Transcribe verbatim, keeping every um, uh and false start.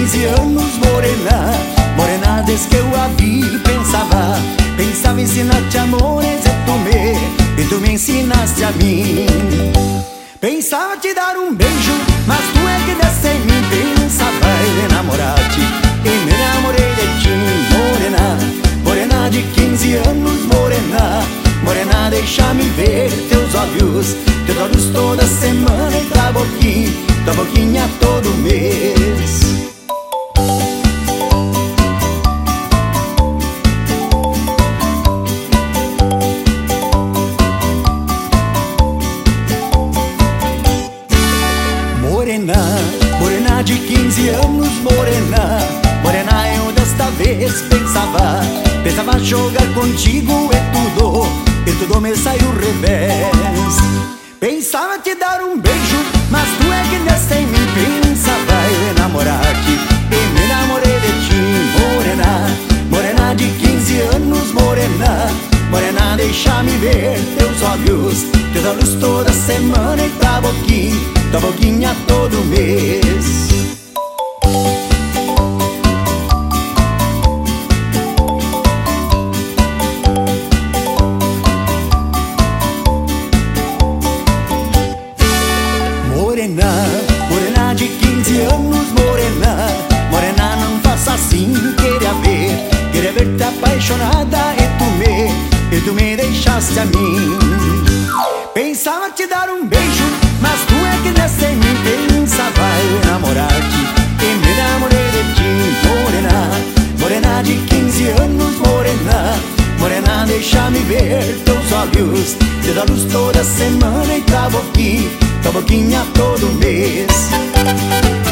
quinze anos, morena, morena, desde que eu a vi, pensava, pensava em ensinar-te amores, e tu me, e tu me ensinaste a mim. Pensava te dar um beijo, mas tu é que desce em mim. Pensava em enamorar-te, e me enamorei de ti, morena, morena de quinze anos, morena, morena, deixa-me ver teus olhos, teus olhos toda semana e tua boquinha, tua boquinha todo mês. Morena, morena de quinze anos, morena, morena, eu desta vez pensava, pensava jogar contigo e tudo, e tudo me saiu revés. Pensava te dar um beijo, mas tu é que desce em mim. Pensava em enamorar-te, e me enamorei de ti, morena, morena de quinze anos, morena, morena, deixa-me ver teus olhos, teus olhos toda semana e tua boquinha, tua boquinha todo mês. Morena, morena de quinze anos, morena, morena, não faça assim, queria ver, queria ver-te apaixonada, e tu me, e tu me deixaste a mim. Pensava te dar um beijo, mas tu é que desce em mim. Pensava em enamorar-te, e me enamorei de ti, morena, morena de quinze anos, morena, morena, deixa-me ver teus olhos, teus olhos toda semana e tua boquinha, tua boquinha todo mês.